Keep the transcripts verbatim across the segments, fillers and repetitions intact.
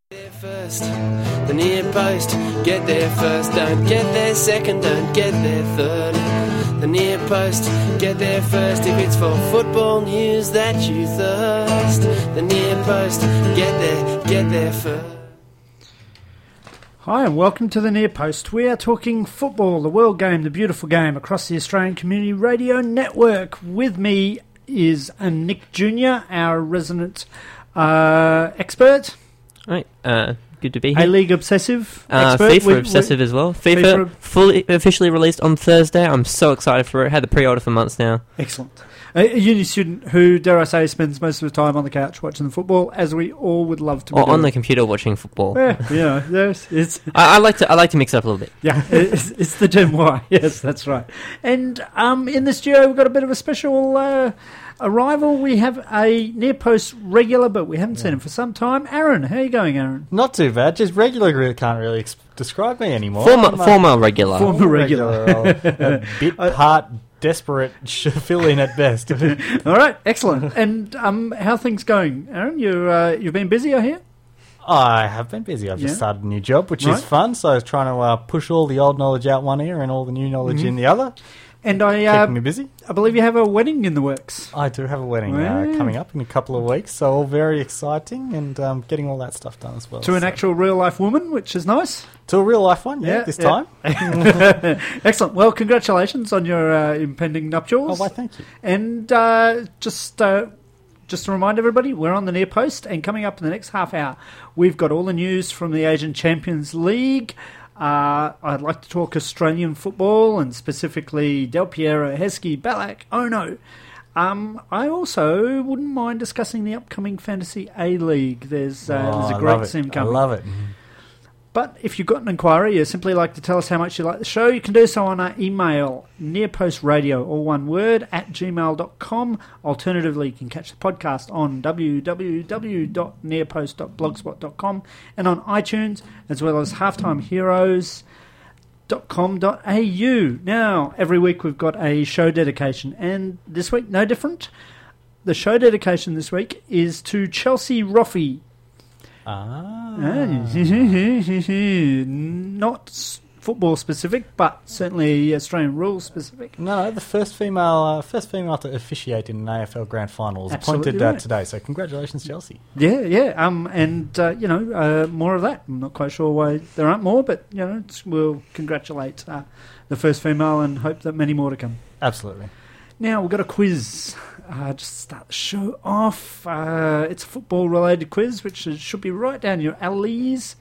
First, the near post, get there first, don't get there second, don't get there third. The near post, get there first, if it's for football news that you thirst. The near post, get there, get there first. Hi and welcome to the Near Post. We are talking football, the world game, the beautiful game across the Australian Community Radio Network. With me is uh, Nick Junior, our resident uh, expert. Right, uh, good to be here. A-League obsessive uh, expert. FIFA with, obsessive with, as well. FIFA, FIFA fully officially released on Thursday. I'm so excited for it. Had the pre-order for months now. Excellent. A, a uni student who, dare I say, spends most of his time on the couch watching the football, as we all would love to be Or doing. on the computer watching football. Yeah, you know, there's, it's... I, I like to I like to mix it up a little bit. Yeah, it's, it's the Gen Y. Yes, that's right. And um, in the studio, we've got a bit of a special uh, arrival. We have a Near Post regular, but we haven't yeah. seen him for some time. Aaron, how are you going, Aaron? Not too bad. Just regular really can't really ex- describe me anymore. Former, former regular. Former regular. regular a bit part desperate fill in at best. All right, excellent. And um, how are things going, Aaron? You, uh, you've been busy, I hear? I have been busy. I've just yeah. started a new job, which right. is fun. So I was trying to uh, push all the old knowledge out one ear and all the new knowledge mm-hmm. in the other. And I, uh, keeping me busy. I believe you have a wedding in the works. I do have a wedding yeah. uh, coming up in a couple of weeks, so all very exciting and um, getting all that stuff done as well. To so. an actual real-life woman, which is nice. To a real-life one, yeah, yeah this yeah. time. Excellent. Well, congratulations on your uh, impending nuptials. Oh, why, thank you. And uh, just... Uh, Just to remind everybody, we're on the Near Post, and coming up in the next half hour, we've got all the news from the Asian Champions League. Uh, I'd like to talk Australian football, and specifically Del Piero, Heskey, Ballack, Ono. Um, I also wouldn't mind discussing the upcoming Fantasy A-League. There's, uh, oh, there's a I great sim coming. I love it. But if you've got an inquiry, you simply like to tell us how much you like the show, you can do so on our email, nearpostradio, all one word, at gmail dot com. Alternatively, you can catch the podcast on w w w dot nearpost dot blogspot dot com and on iTunes, as well as halftime heroes dot com dot a u. Now, every week we've got a show dedication, and this week, no different. The show dedication this week is to Chelsea Roffey. Ah. Not football specific, but certainly Australian rules specific. No, no, the first female, uh, first female to officiate in an A F L Grand Final was Absolutely appointed right. uh, today. So congratulations, Chelsea. Yeah, yeah, um, and uh, you know, uh, more of that. I'm not quite sure why there aren't more, but you know, it's, we'll congratulate uh, the first female and hope that many more to come. Absolutely. Now we've got a quiz. Uh, just to start the show off. Uh, it's a football-related quiz, which should be right down your alleys.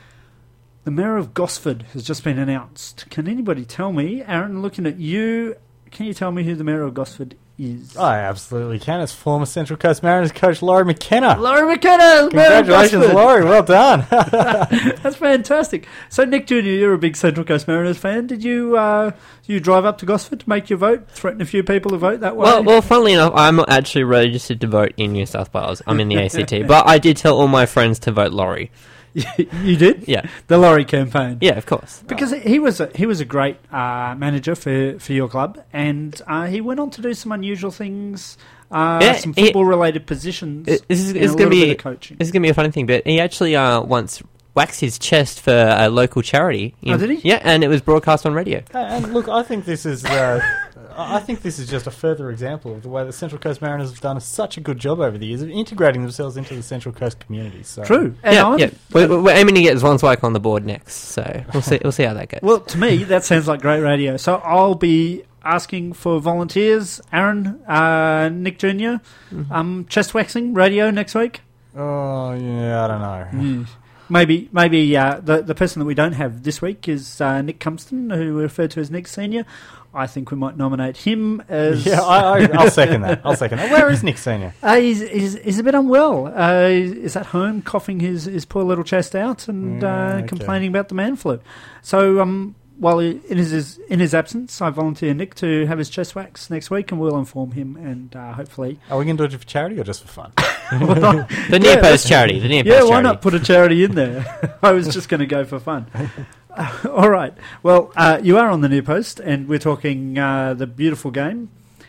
The Mayor of Gosford has just been announced. Can anybody tell me, Aaron, looking at you, can you tell me who the Mayor of Gosford is? I absolutely can. It's former Central Coast Mariners coach Laurie McKenna. Laurie McKenna! Congratulations, Laurie. Well done. That's fantastic. So, Nick Junior, you're a big Central Coast Mariners fan. Did you uh, you drive up to Gosford to make your vote, threaten a few people to vote that way? Well, well, funnily enough, I'm not actually registered to vote in New South Wales. I'm in the A C T. But I did tell all my friends to vote Laurie. You did? Yeah. The Laurie campaign. Yeah, of course. Because oh. he was a, he was a great uh, manager for, for your club, and uh, he went on to do some unusual things, uh, yeah, some football-related positions. It, this is and it's a going to be bit of coaching. This is going to be a funny thing, but he actually uh, once waxed his chest for a local charity. In, oh, did he? Yeah, and it was broadcast on radio. And look, I think this is. Uh, I think this is just a further example of the way the Central Coast Mariners have done such a good job over the years of integrating themselves into the Central Coast community. So. True. And yeah, I'm, yeah. We're, we're aiming to get Zwonswijk on the board next, so we'll see. We'll see how that goes. Well, to me, that sounds like great radio. So I'll be asking for volunteers. Aaron, uh, Nick Junior, mm-hmm. um, chest waxing radio next week. Oh yeah, I don't know. Mm. Maybe, maybe uh, the the person that we don't have this week is uh, Nick Cumston, who we refer to as Nick Senior. I think we might nominate him as... Yeah, I, I, I'll second that. I'll second that. Where is Nick Senior? Uh, he's, he's, he's a bit unwell. Uh, he's at home coughing his, his poor little chest out and mm, uh, okay. complaining about the man flu. So um, while he, in his in his absence, I volunteer Nick to have his chest wax next week, and we'll inform him, and uh, hopefully... Are we going to do it for charity or just for fun? well, the Near Post yeah, charity. The Near Post yeah, charity. why not put a charity in there? I was just going to go for fun. Uh, all right. Well, uh, you are on the Near Post, and we're talking uh, the beautiful game.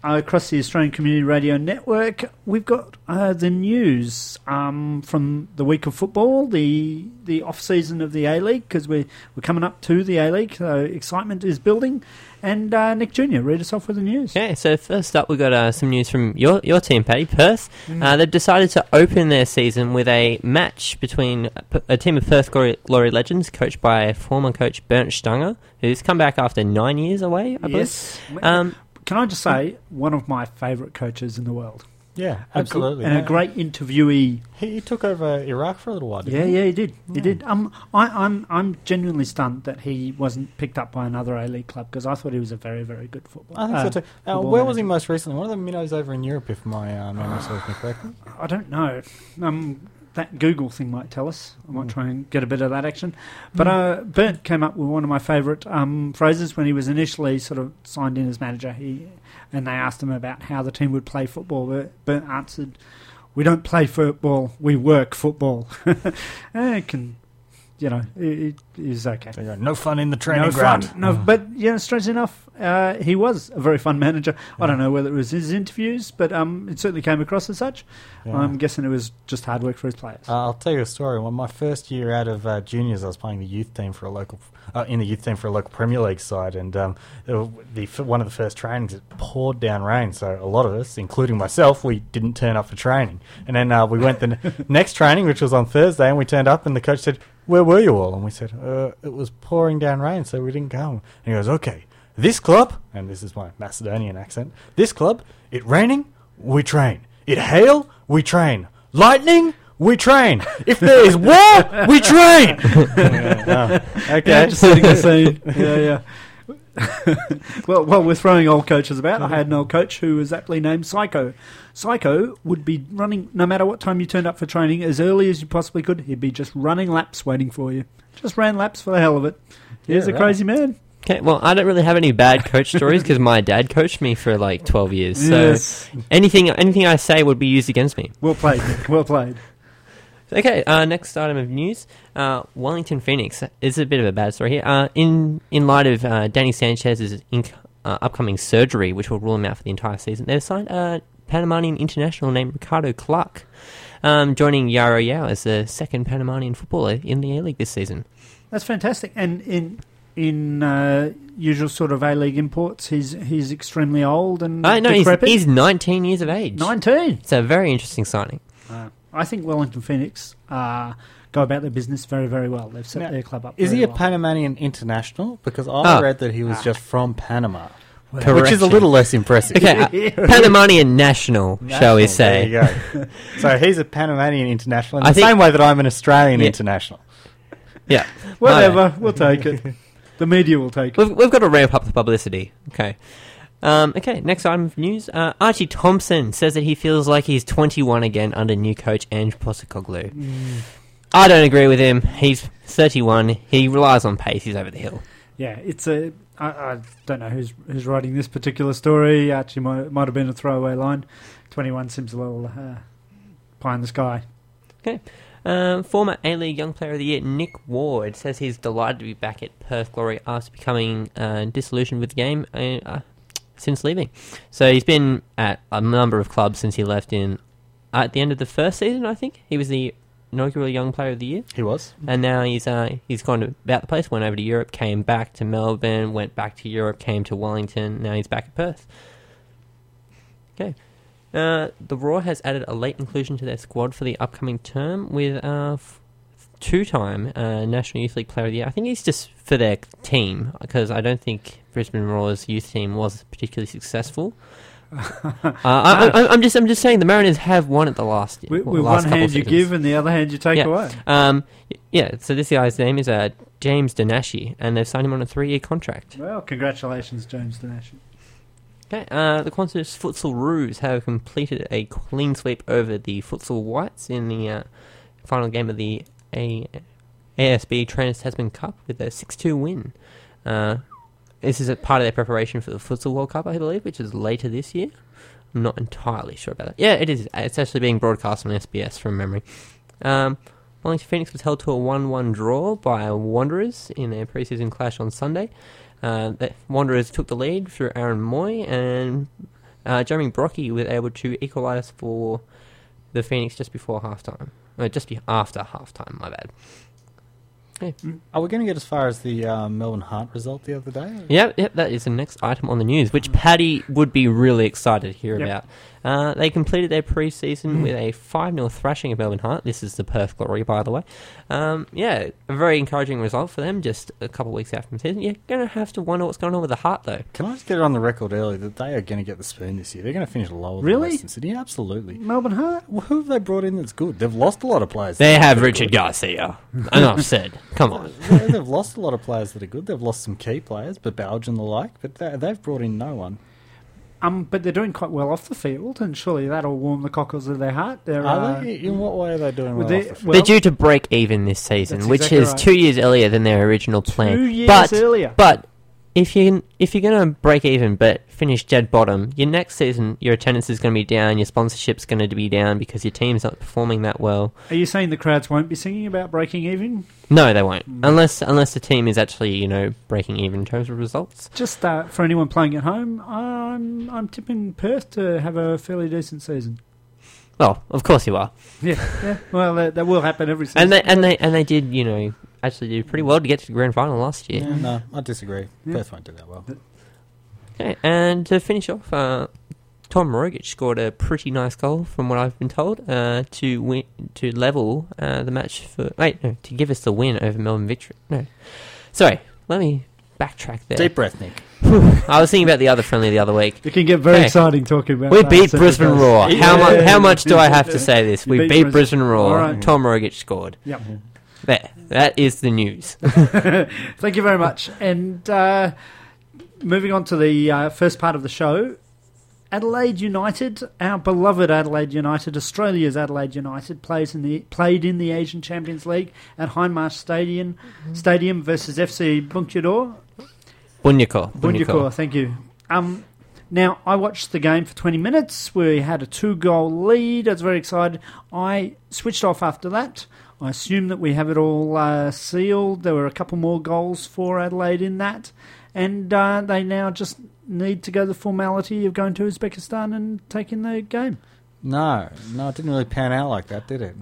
uh, across the Australian Community Radio Network, we've got uh, the news um, from the week of football, the the off season of the A League, because we're we're coming up to the A League, so excitement is building. And uh, Nick Junior, read us off with the news. Okay, so first up, we've got uh, some news from your your team, Paddy, Perth. Mm. Uh, they've decided to open their season with a match between a, a team of Perth Glory, Glory Legends, coached by former coach Bernd Stanger, who's come back after nine years away, I Yes. believe. Um, Can I just say, one of my favourite coaches in the world. Yeah, absolutely. And yeah. a great interviewee. He, he took over Iraq for a little while, didn't Yeah, he? yeah, he did. He Yeah. did. Um, I, I'm I'm genuinely stunned that he wasn't picked up by another A-League club, because I thought he was a very, very good footballer. I think uh, so too. Uh, football where was he manager. most recently? One of the minnows over in Europe, if my uh, memory serves me correctly. I don't know. Um, that Google thing might tell us. I might Mm. try and get a bit of that action. But uh, Bernd came up with one of my favourite um, phrases when he was initially sort of signed in as manager. He and they asked him about how the team would play football. But Bernd answered, "We don't play football. We work football." And it can, you know, it, it is okay. There you go. No fun in the training no ground. fun. No, but yeah, strangely enough, uh, he was a very fun manager. I don't know whether it was his interviews, but um, it certainly came across as such. Yeah. I'm guessing it was just hard work for his players. Uh, I'll tell you a story. When my first year out of uh, juniors, I was playing the youth team for a local, uh, in the youth team for a local Premier League side, and um, the, the one of the first trainings, it poured down rain. So a lot of us, including myself, we didn't turn up for training. And then uh, we went the n- next training, which was on Thursday, and we turned up, and the coach said, "Where were you all?" And we said, uh, "It was pouring down rain, so we didn't come." And he goes, "Okay, this club," and this is my Macedonian accent, "this club, it raining, we train. It hail, we train. Lightning, we train. If there is war, we train." Yeah, oh, okay. Yeah, just setting the scene. Yeah, yeah. well, well, we're throwing old coaches about. I had an old coach who was aptly named Psycho. Psycho would be running, no matter what time you turned up for training, as early as you possibly could. He'd be just running laps waiting for you. Just ran laps for the hell of it. He's Yeah, a right. crazy man. okay, well, I don't really have any bad coach stories because my dad coached me for like twelve years. So Yes. anything anything I say would be used against me. Well played, Nick. Well played. Okay, uh, next item of news. Uh, Wellington Phoenix. This is a bit of a bad story here. Uh, in, in light of uh, Danny Sanchez's inc- uh, upcoming surgery, which will rule him out for the entire season, they've signed a Panamanian international named Ricardo Clark, um, joining Yaro Yao as the second Panamanian footballer in the A-League this season. That's fantastic. And in in uh, usual sort of A-League imports, he's he's extremely old and Uh, no, he's, decrepit. he's nineteen years of age. nineteen. It's a very interesting signing. Uh, I think Wellington Phoenix uh, go about their business very, very well. They've set Now, their club up Is very he a well. Panamanian international? Because I Ah. read that he was Ah. just from Panama, which is a Correction. little less impressive. Okay, uh, Panamanian national, shall we say. There you go. So he's a Panamanian international in I the think- same way that I'm an Australian Yeah. international. Yeah. Whatever, we'll take it. The media will take it. We've, we've got to ramp up the publicity. Okay. Um, okay, next item of news. Uh, Archie Thompson says that he feels like he's twenty-one again under new coach Ange Postecoglou. Mm. I don't agree with him. He's thirty-one. He relies on pace. He's over the hill. Yeah, it's a. I, I don't know who's who's writing this particular story. Actually, might might have been a throwaway line. Twenty-one seems a little uh, pie in the sky. Um, former A-League Young Player of the Year Nick Ward says he's delighted to be back at Perth Glory after becoming uh, disillusioned with the game uh, uh, since leaving. So he's been at a number of clubs since he left in at the end of the first season, I think. He was the inaugural Young Player of the Year. He was. And now he's uh, he's gone about the place, went over to Europe, came back to Melbourne, went back to Europe, came to Wellington, now he's back at Perth. Okay. Uh, the Roar has added a late inclusion to their squad for the upcoming term with uh, f- two-time uh, National Youth League Player of the Year. I think he's just for their team, because I don't think Brisbane Roar's youth team was particularly successful. uh, I, I, I'm just I'm just saying the Mariners have won it the last With, well, with last one couple hand you seasons. give and the other hand you take Yeah. away. Um, y- yeah, so this guy's name is uh, James Donashi, and they've signed him on a three-year contract. Well, congratulations, James Donashi. Okay, uh, the Qantas Futsal Roos have completed a clean sweep over the Futsal Whites in the uh, final game of the a- ASB Trans Tasman Cup with a six two win. Uh, this is a part of their preparation for the Futsal World Cup, I believe, which is later this year. I'm not entirely sure about that. Yeah, it is. It's actually being broadcast on S B S from memory. Um, Wellington Phoenix was held to a one one draw by Wanderers in their pre-season clash on Sunday. Uh, the Wanderers took the lead through Aaron Moy, and Uh, Jeremy Brockie was able to equalise for the Phoenix just before halftime. No, just be after halftime, my bad. Yeah. Are we going to get as far as the uh, Melbourne Heart result the other day? Yep, yep, that is the next item on the news, which Paddy would be really excited to hear Yep. about. Uh, they completed their pre-season with a five nil thrashing of Melbourne Heart. This is the Perth Glory, by the way. Um, yeah, a very encouraging result for them just a couple of weeks after the season. You're going to have to wonder what's going on with the Heart, though. Can I just get it on the record early that they are going to get the spoon this year? They're going to finish lower Really? than Western Sydney. Yeah, absolutely. Melbourne Heart? Well, who have they brought in that's good? They've lost a lot of players. They that are have pretty Richard good. Garcia. Enough said. Come on. Yeah, they've lost a lot of players that are good. They've lost some key players, but Balge and the like, but they, they've brought in no one. Um, but they're doing quite well off the field, and surely that'll warm the cockles of their heart. They're, Are uh, they? In what way are they doing well? they- off the field? well- They're due to break even this season, That's which exactly is right. two years earlier than their original plan. Two years but, earlier. But if you if you're going to break even but finish dead bottom, your next season your attendance is going to be down, your sponsorship's going to be down because your team's not performing that well. Are you saying the crowds won't be singing about breaking even? No, they won't, Mm. unless unless the team is actually you know breaking even in terms of results. Just uh, for anyone playing at home, I'm I'm tipping Perth to have a fairly decent season. Well, of course you are, Yeah, yeah. Well, that, that will happen every season. and they and they and they did you know actually did pretty well to get to the grand final last year. Yeah, no, I disagree. Yeah. Perth won't do that well. Okay, and to finish off, uh, Tom Rogic scored a pretty nice goal, from what I've been told, uh, to win, to level uh, the match for. Wait, no, to give us the win over Melbourne Victory. No, sorry, let me backtrack there. Deep breath, Nick. I was thinking about the other friendly the other week. You can get very Hey, exciting talking about We that, beat so Brisbane because- Roar. How Yeah. much? How much do I have to say this? You We beat beat Brisbane. Brisbane Roar. All right. Tom Rogic scored. Yep. There, that is the news. Thank you very much. And uh, moving on to the uh, first part of the show, Adelaide United, our beloved Adelaide United, Australia's Adelaide United, plays in the played in the Asian Champions League at Hindmarsh Stadium, Stadium versus F C Bunkyador. Bunyakor. Bunyakor, thank you. Um, now, I watched the game for twenty minutes. We had a two-goal lead. I was very excited. I switched off after that. I assume that we have it all uh, sealed. There were a couple more goals for Adelaide in that. And uh, they now just need to go the formality of going to Uzbekistan and taking the game. No, no, it didn't really pan out like that, did it?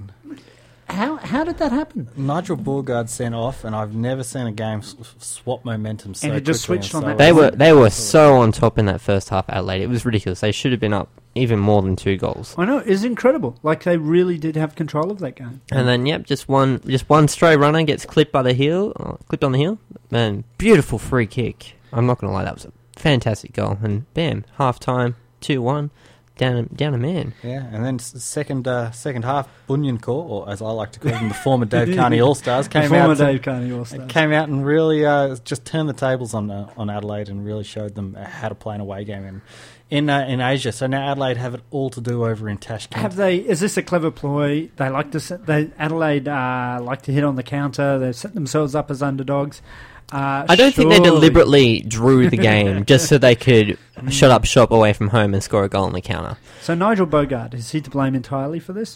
How how did that happen? Nigel Bourgard sent off, and I've never seen a game s- swap momentum so And it just quickly switched and on so that They Well, were they were so on top in that first half. Adelaide, it was ridiculous. They should have been up even more than two goals. I know, it's incredible. Like, they really did have control of that game. And then, yep, just one, just one stray runner gets clipped by the heel, uh, clipped on the heel. Man, beautiful free kick. I'm not gonna lie, that was a fantastic goal. And bam, half time, two one, down, down a man. Yeah, and then s- second uh, second half, Bunyan Core, or as I like to call them, the former Dave Carney All Stars, The came former out. to- Dave Carney All-Stars. came out and really uh, just turned the tables on uh, on Adelaide and really showed them uh, how to play an away game in in, uh, in Asia. So now Adelaide have it all to do over in Tashkent. Have they? Is this a clever ploy? They like to. Set, they Adelaide uh, like to hit on the counter. They've set themselves up as underdogs. Uh, I don't think they surely- deliberately drew the game just so they could shut up shop away from home and score a goal on the counter. So Nigel Bogart, is he to blame entirely for this?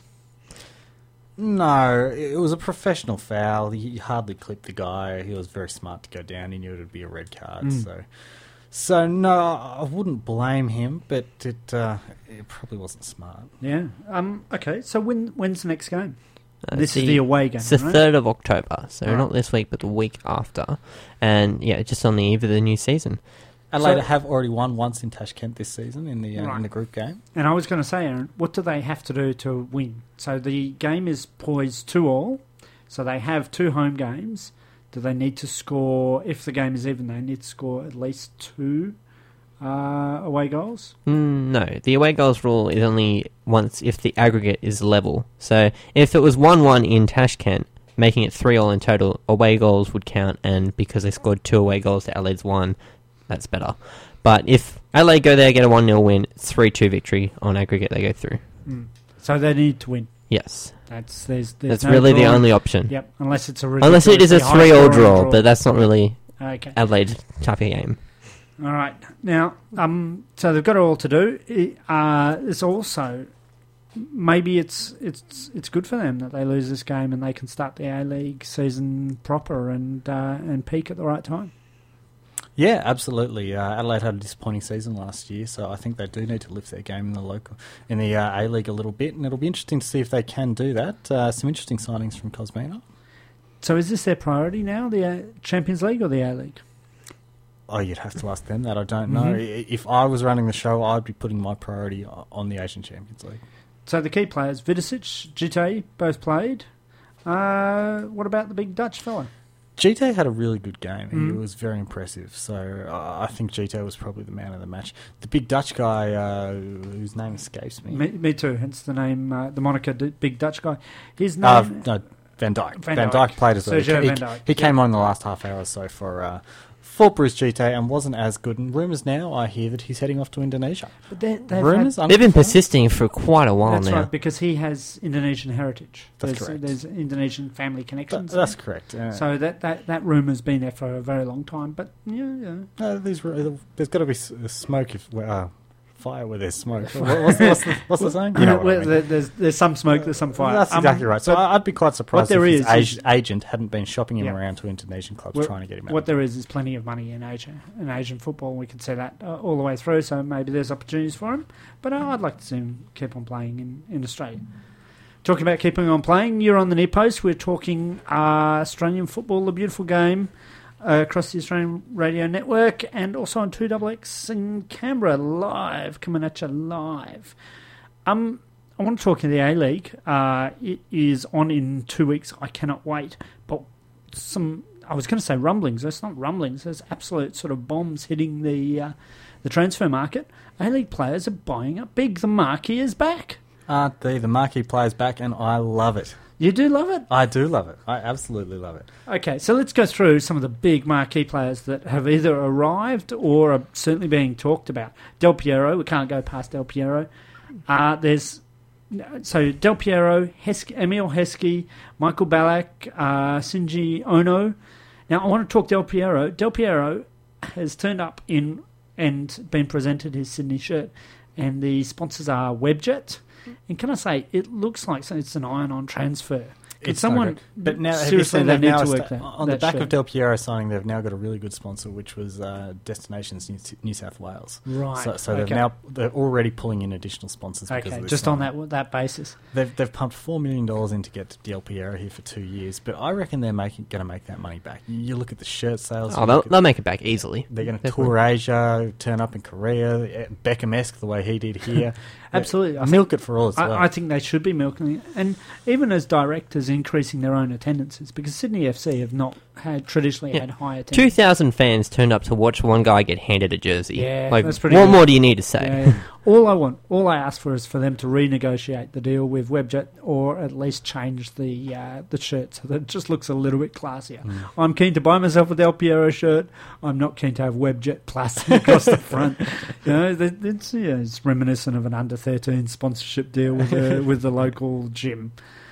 No, it was a professional foul. He hardly clipped the guy. He was very smart to go down. He knew it would be a red card. Mm. So, so no, I wouldn't blame him, but it uh, it probably wasn't smart. Yeah. Um. Okay. So when when's the next game? Uh, This is the away game, It's the right? third of October, so Right. not this week, but the week after. And yeah, just on the eve of the new season. Adelaide So- have already won once in Tashkent this season in the uh, Right. in the group game. And I was going to say, Aaron, what do they have to do to win? So the game is poised two all. So they have two home games. Do they need to score? If the game is even, they need to score at least two uh, away goals. Mm, no, the away goals rule is only once if the aggregate is level. So if it was one one in Tashkent, making it three all in total, away goals would count, and because they scored two away goals to Adelaide's one, that's better. But if Adelaide go there, get a one nil win, three two victory on aggregate, they go through. Mm. So they need to win. Yes. That's there's, there's That's no really the drawing. only option. Yep, unless it's a Unless it is a ridiculously three all high-scoring draw, but that's not really Okay. Adelaide's type of game. All right. Now, um, so they've got it all to do. It, uh, it's also maybe it's it's it's good for them that they lose this game and they can start the A League season proper and uh, and peak at the right time. Yeah, absolutely. Uh, Adelaide had a disappointing season last year, so I think they do need to lift their game in the local, in the uh, A League a little bit, and it'll be interesting to see if they can do that. Uh, some interesting signings from Cosmina. So is this their priority now, the uh, Champions League or the A League? Oh, you'd have to ask them that. I don't know. Mm-hmm. If I was running the show, I'd be putting my priority on the Asian Champions League. So the key players, Vidicic, Gite, both played. Uh, what about the big Dutch fella? Gite had a really good game. Mm. He was very impressive. So uh, I think Gite was probably the man of the match. The big Dutch guy, uh, whose name escapes me. Me, me too, hence the name, uh, the moniker, D- Big Dutch Guy. His name... Uh, no, Van Dijk. Van Van Dijk. Dijk played as well. Sergio He, Van Dijk. he came on the last half hour or so for... Uh, for Bruce Gite and wasn't as good. And rumours now, I hear that he's heading off to Indonesia. But they- they've Rumours? had- They've been persisting for quite a while That's now. right, because he has Indonesian heritage. That's there's, correct. There's Indonesian family That, connections. that's correct. Yeah. So that, that, that rumour's been there for a very long time. But, yeah, yeah. Uh, there's ru- there's got to be s- smoke if uh, fire where there's smoke. What- what's, the, what's, the, what's the saying? You know what I Well, mean. there- there's, there's some smoke, there's some fire. That's Um, exactly right. So but I'd be quite surprised there if his is ag- is- agent hadn't been shopping him Yeah. around to Indonesian clubs Well, trying to get him out. what there is is plenty of money in Asia, in Asian football. We can see that uh, all the way through, so maybe there's opportunities for him. But uh, I'd like to see him keep on playing in, in Australia. Talking about keeping on playing, you're on the near post. We're talking uh, Australian football, the beautiful game, uh, across the Australian radio network, and also on two X X in Canberra, live, coming at you live. Um, I want to talk in the A-League. Uh, it is on in two weeks. I cannot wait. But some, I was going to say rumblings. That's not rumblings. There's absolute sort of bombs hitting the uh, the transfer market. A-League players are buying up big. The marquee is back. Aren't they? The marquee players back, and I love it. You do love it? I do love it. I absolutely love it. Okay, so let's go through some of the big marquee players that have either arrived or are certainly being talked about. Del Piero, we can't go past Del Piero. Uh, there's so Del Piero, Heskey, Emil Heskey, Michael Ballack, uh, Shinji Ono. Now I want to talk Del Piero. Del Piero has turned up in and been presented his Sydney shirt, and the sponsors are Webjet. And can I say, it looks like it's an iron-on transfer. Can It's so someone, good. But now, have you seriously, seen they they've need now to work esta- that, on the that back shirt. of Del Piero signing, they've now got a really good sponsor, which was uh, Destinations New, New South Wales. Right. So, so they've okay. now they're already pulling in additional sponsors. Because Okay, of this just on signing. that that basis. They've they've pumped four million dollars in to get Del Piero here for two years, but I reckon they're making going to make that money back. You look at the shirt sales. Oh, you they'll, look at- they'll make it back easily. they're going to Definitely. tour Asia, turn up in Korea, Beckham-esque the way he did here. Absolutely. I milk it for all it's worth. I, I think they should be milking it. And even as directors, increasing their own attendances, because Sydney F C have not had traditionally Yeah. had high Two attendance. thousand fans turned up to watch one guy get handed a jersey. Yeah, like, that's pretty what good. more do you need to say? Yeah, yeah. All I want, all I ask for is for them to renegotiate the deal with Webjet, or at least change the uh, the shirt so that it just looks a little bit classier. Mm. I'm keen to buy myself a Del Piero shirt. I'm not keen to have Webjet plastic across the front. You know, that- it's, yeah, it's reminiscent of an under thirteen sponsorship deal with the, with the local gym.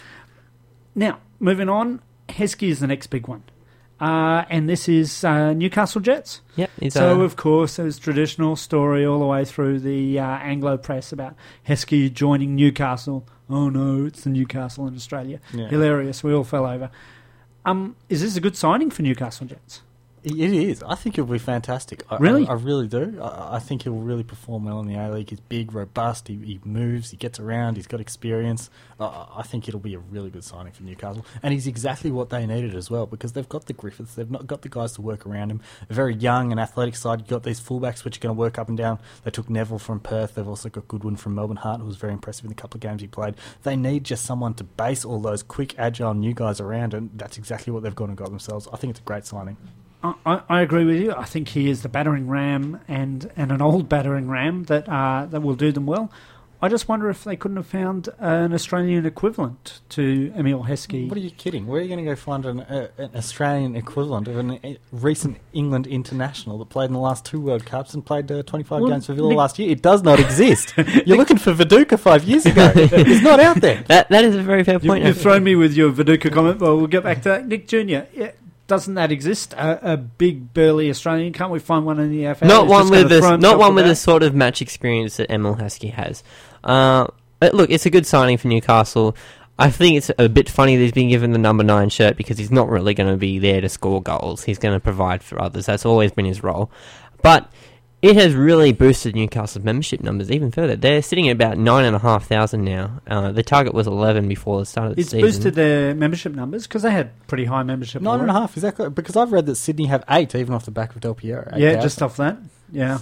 Now, moving on, Heskey is the next big one. Uh, and this is uh, Newcastle Jets. Yep. He's, So, uh, of course, there's traditional story all the way through the uh, Anglo press about Heskey joining Newcastle. Oh, no, it's the Newcastle in Australia. Yeah. Hilarious. We all fell over. Um, is this a good signing for Newcastle Jets? It is. I think it'll be fantastic. I, Really? I, I really do. I, I think he'll really perform well in the A-League. He's big, robust, he, he moves, he gets around, he's got experience. Uh, I think it'll be a really good signing for Newcastle. And he's exactly what they needed as well, because they've got the Griffiths, they've not got the guys to work around him. A very young and athletic side. You've got these fullbacks which are going to work up and down. They took Neville from Perth. They've also got Goodwin from Melbourne Heart, who was very impressive in the couple of games he played. They need just someone to base all those quick, agile new guys around, and that's exactly what they've gone and got themselves. I think it's a great signing. I, I agree with you. I think he is the battering ram, and, and an old battering ram that uh, that will do them well. I just wonder if they couldn't have found an Australian equivalent to Emil Heskey. What are you kidding? Where are you going to go find an, uh, an Australian equivalent of an uh, recent England international that played in the last two World Cups and played uh, twenty-five Well, games for Villa Nick- last year? It does not exist. You're looking for Viduka five years ago. He's not out there. that that is a very fair You, point. you've thrown me with your Viduka comment, but we'll get back to that. Nick Junior, yeah, doesn't that exist? A, a big, burly Australian? Can't we find one in the A F L? Not who's one just with with gonna this, throw not himself one with about? the sort of match experience that Emil Heskey has. Uh, but look, it's a good signing for Newcastle. I think it's a bit funny that he's been given the number nine shirt because he's not really going to be there to score goals. He's going to provide for others. That's always been his role. But it has really boosted Newcastle's membership numbers even further. They're sitting at about nine and a half thousand now. Uh, the target was eleven before the start of the it's season. It's boosted their membership numbers because they had pretty high membership. Nine and a half, is that correct? Because I've read that Sydney have eight, even off the back of Del Piero. Yeah, just off that. Yeah.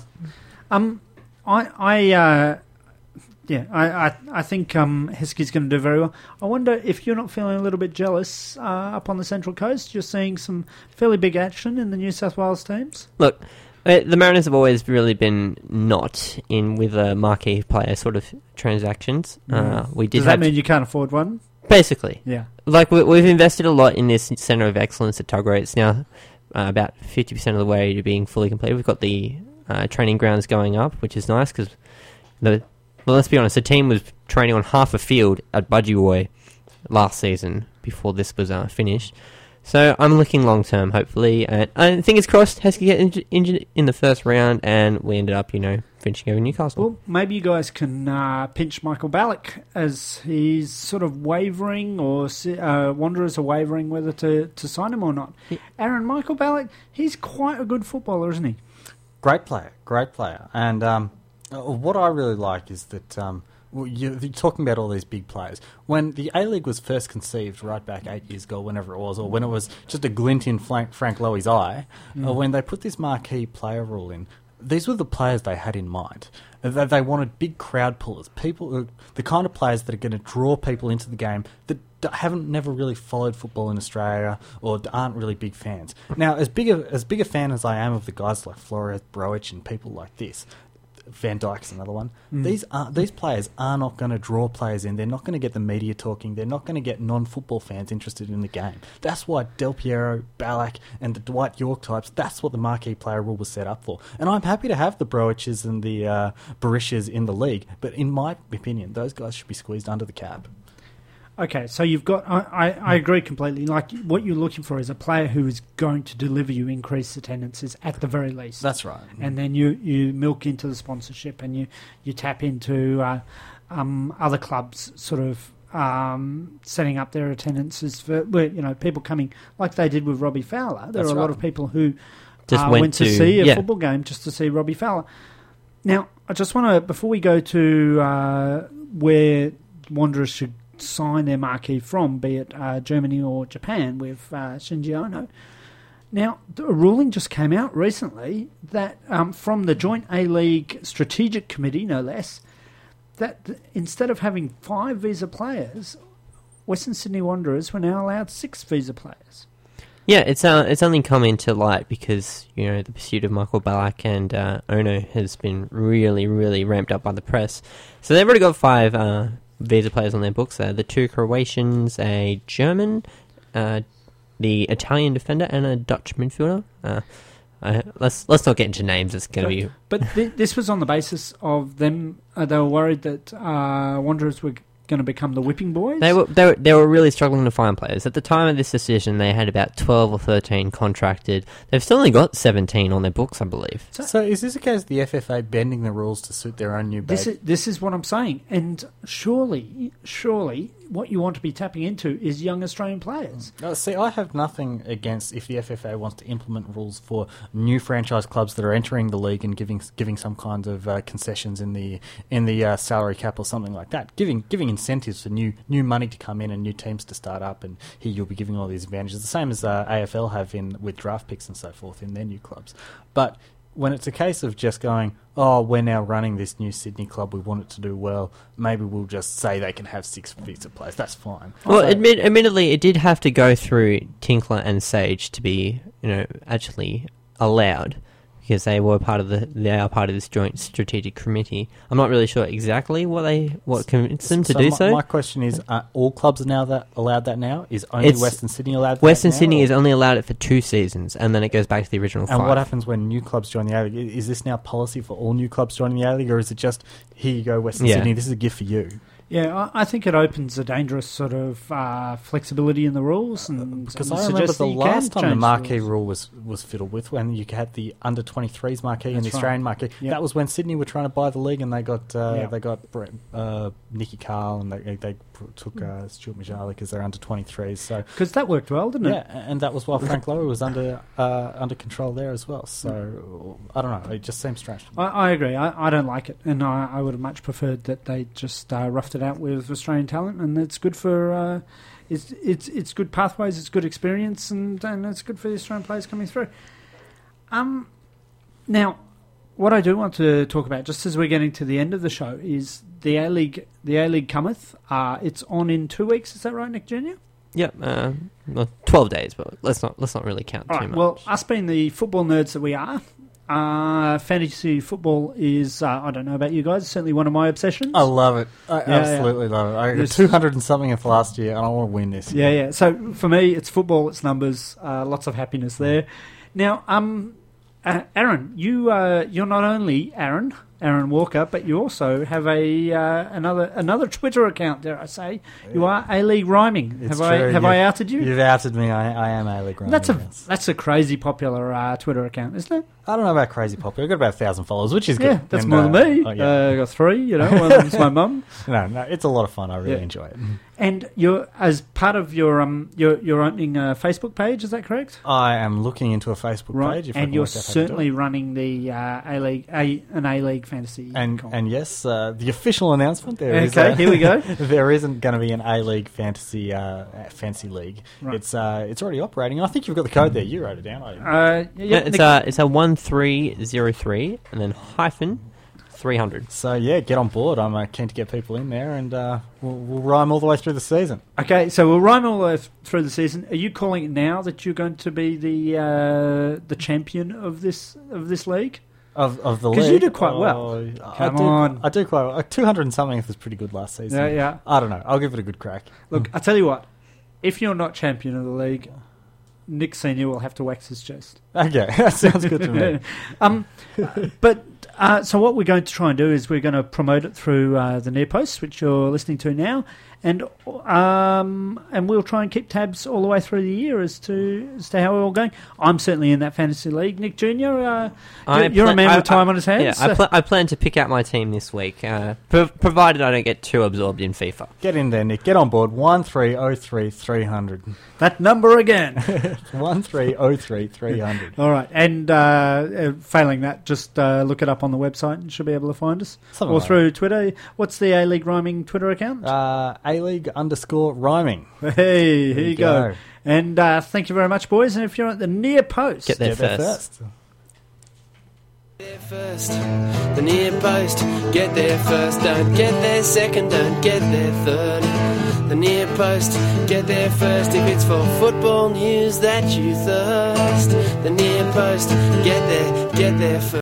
Um, I, I, uh, yeah, I, I, I think um, Heskey's going to do very well. I wonder if you're not feeling a little bit jealous uh, up on the Central Coast. You're seeing some fairly big action in the New South Wales teams. Look. Uh, the Mariners have always really been not in with a marquee player sort of transactions. Mm. Uh, we did Does that have mean you can't afford one? Basically. Yeah. Like, we, we've invested a lot in this centre of excellence at Tuggerah. It's now uh, about fifty percent of the way to being fully complete. We've got the uh, training grounds going up, which is nice because, the well, let's be honest, the team was training on half a field at Budgewoi last season before this was uh, finished. So I'm looking long term, hopefully, and I fingers crossed Heskey get inj- injured in the first round, and we ended up, you know, finishing over Newcastle. Well, maybe you guys can uh, pinch Michael Ballack as he's sort of wavering, or uh, Wanderers are wavering whether to, to sign him or not. Yeah. Aaron, Michael Ballack, he's quite a good footballer, isn't he? Great player, great player, and um, what I really like is that. Um, Well, you're talking about all these big players. When the A-League was first conceived, right back eight years ago, whenever it was, or when it was just a glint in Frank, Frank Lowy's eye, mm. uh, when they put this marquee player rule in, these were the players they had in mind. They, they wanted big crowd pullers, people, uh, the kind of players that are going to draw people into the game that haven't never really followed football in Australia or aren't really big fans. Now, as big a, as big a fan as I am of the guys like Flores, Broich, and people like this, Van Dijk's another one. Mm. These are these players are not going to draw players in. They're not going to get the media talking. They're not going to get non-football fans interested in the game. That's why Del Piero, Ballack, and the Dwight York types. That's what the marquee player rule was set up for. And I'm happy to have the Broiches and the uh, Barishas in the league. But in my opinion, those guys should be squeezed under the cap. Okay, so you've got... I, I, I agree completely. Like, what you're looking for is a player who is going to deliver you increased attendances at the very least. That's right. And then you, you milk into the sponsorship and you, you tap into uh, um, other clubs sort of um, setting up their attendances for, you know, people coming, like they did with Robbie Fowler. There That's are a right. lot of people who just uh, went, went to, to see a yeah. football game just to see Robbie Fowler. Now, I just want to, before we go to uh, where Wanderers should sign their marquee from, be it uh, Germany or Japan with uh, Shinji Ono. Now, a ruling just came out recently that um, from the Joint A-League Strategic Committee, no less, that th- instead of having five visa players, Western Sydney Wanderers were now allowed six visa players. Yeah, it's uh, it's only come into light because, you know, the pursuit of Michael Ballack and uh, Ono has been really, really ramped up by the press. So they've already got five uh, visa players on their books. Uh, the two Croatians, a German, uh, the Italian defender, and a Dutch midfielder. Uh, uh, let's let's not get into names. It's going to be. But th- this was on the basis of them. Uh, they were worried that uh, Wanderers were going to become the whipping boys. They were, they were they were really struggling to find players. At the time of this decision, they had about twelve or thirteen contracted. They've still only got seventeen on their books, I believe. So, so is this a case of the F F A bending the rules to suit their own new baby? This is, this is what I'm saying. And surely, surely, what you want to be tapping into is young Australian players. Uh, see, I have nothing against if the F F A wants to implement rules for new franchise clubs that are entering the league and giving giving some kinds of uh, concessions in the in the uh, salary cap or something like that. Giving giving incentives for new new money to come in and new teams to start up, and here you'll be giving all these advantages, the same as uh, A F L have in with draft picks and so forth in their new clubs. But when it's a case of just going, oh, we're now running this new Sydney club, we want it to do well, maybe we'll just say they can have six visa players. That's fine. Well, Also, admit, admittedly, it did have to go through Tinkler and Sage to be, you know, actually allowed, because they were part of the they are part of this joint strategic committee. I'm not really sure exactly what they what convinced them to so do my, so. My question is, are all clubs are now that allowed that now? Is only It's- Western Sydney allowed that Western now, Sydney or- is only allowed it for two seasons, and then it goes back to the original And five. what happens when new clubs join the A-League? Is this now policy for all new clubs joining the A-League, or is it just, here you go, Western Yeah. Sydney, this is a gift for you? Yeah, I, I think it opens a dangerous sort of uh, flexibility in the rules. And, Because and I remember suggests that the you last can time the change marquee rules. rule was, was fiddled with, when you had the under twenty-threes marquee and That's the Australian right. marquee. Yep. That was when Sydney were trying to buy the league, and they got uh, Yeah. they got Brett, uh, Nicky Carl, and they they pr- took uh, Stuart Majali because they're under twenty-threes. So Because that worked well, didn't it? yeah, and that was while Frank Lowy was under uh, under control there as well. So I don't know. It just seems strange. to me. I, I agree. I, I don't like it, and I, I would have much preferred that they just uh, roughed it out with Australian talent, and it's good for uh, it's it's it's good pathways, it's good experience, and, and it's good for the Australian players coming through. Um, now, what I do want to talk about, just as we're getting to the end of the show, is the A League. The A League cometh. Uh, it's on in two weeks. Is that right, Nick Junior? Yep, uh, well, twelve days, but let's not let's not really count All too right. much. Well, us being the football nerds that we are, uh, fantasy football is, uh, I don't know about you guys, certainly one of my obsessions. I love it. I Yeah, absolutely love it. I got This- two hundred and something for last year, and I want to win this Yeah, year. yeah. So for me, it's football, it's numbers, uh, lots of happiness there. Now, um, uh, Aaron, you uh, you're not only Aaron Aaron Walker, but you also have a uh, another another Twitter account. Dare I say? You are A League Rhyming. It's have I true. have You've- I outed you? You've outed me. I, I am A League Rhyming. That's a yes. that's a crazy popular uh, Twitter account, isn't it? I don't know about crazy popular. I've got about a thousand followers, which is Yeah, good. that's And, more uh, than me. oh, yeah. uh, I got three. You know, one of them's my mum. no, no, it's a lot of fun. I really Yeah. enjoy it. And you're as part of your um your your opening uh, Facebook page. Is that correct? I am looking into a Facebook Right, page. If I and can you're work out how to do it. certainly running the uh, A League, a an A League fantasy. And column. and yes, uh, the official announcement there is. Okay, uh, here we go. there isn't going to be an A League fantasy uh, fantasy league. Right. It's uh, it's already operating. I think you've got the code there. You wrote it down. I, uh, yeah, Yeah, it's Nick- a it's a one three zero three and then hyphen three hundred. so yeah, get on board. I'm uh, keen to get people in there, and uh, we'll, we'll rhyme all the way through the season. okay. So we'll rhyme all the way th- through the season. Are you calling it now that you're going to be the uh, the champion of this of this league? Of of the 'Cause league, you do quite well. Oh, Come I do, on. I do quite well. Uh, Two hundred and something was pretty good last season. Yeah, yeah. I don't know. I'll give it a good crack. Look, I tell you what. If you're not champion of the league, Nick Senior will have to wax his chest. Okay, that sounds good to me. um, but uh, so what we're going to try and do is we're going to promote it through uh, the near posts, which you're listening to now, and um, and we'll try and keep tabs all the way through the year as to as to how we're all going. I'm certainly in that fantasy league. Nick Junior, uh, I you're, you're a pla- man I- with time I- on his hands. Yeah, I, so- pl- I plan to pick out my team this week, uh, prov- provided I don't get too absorbed in FIFA. Get in there, Nick. Get on board. One three oh three three hundred. that number again. One three oh three three hundred. All right, and uh, uh, failing that, just uh, look it up on the website and you should be able to find us. Something or like through Twitter. What's the A League Rhyming Twitter account? Uh, A League underscore rhyming. Hey, here There you you go. go. And uh, thank you very much, boys. And if you're at the near post, Get there Get there first. first. There first, the near post. Get there first, don't get there second, don't get there third. The near post, get there first if it's for football news that you thirst. The near post, get there, get there first.